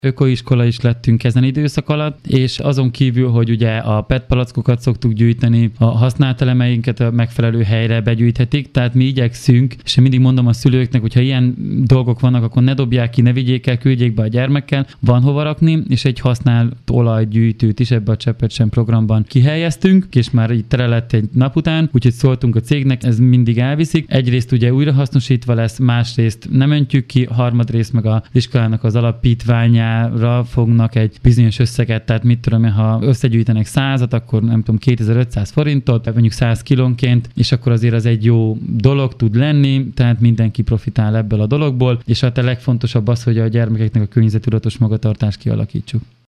ökoiskola is lettünk ezen időszak alatt, és azon kívül, hogy ugye a PET palackokat szoktuk gyűjteni, a használt elemeinket a megfelelő helyre begyűjthetik, tehát mi igyekszünk, és én mindig mondom a szülőknek, hogyha ilyen dolgok vannak, akkor ne dobják ki, ne vigyék el, küldjék be a gyermekkel, van hova rakni, és egy használt olajgyűjtőt is ebbe a Cseppet sem programban kihelyeztünk, és már így tele lett egy nap után, úgyhogy szóltunk a cégnek, ez mindig elviszik. Egyrészt ugye újrahasznosítva lesz, másrészt nem öntjük ki, harmadrészt meg az iskolának az alapítványára fognak egy bizonyos összeget, tehát mit tudom én, ha összegyűjtenek 100-at, akkor nem tudom, 2500 forintot, mondjuk 100 kilónként, és akkor azért az egy jó dolog tud lenni, tehát mindenki profitál ebből a dologból, és a legfontosabb az, hogy a gyermekeknek a környezettudatos magatartást kialakítsuk.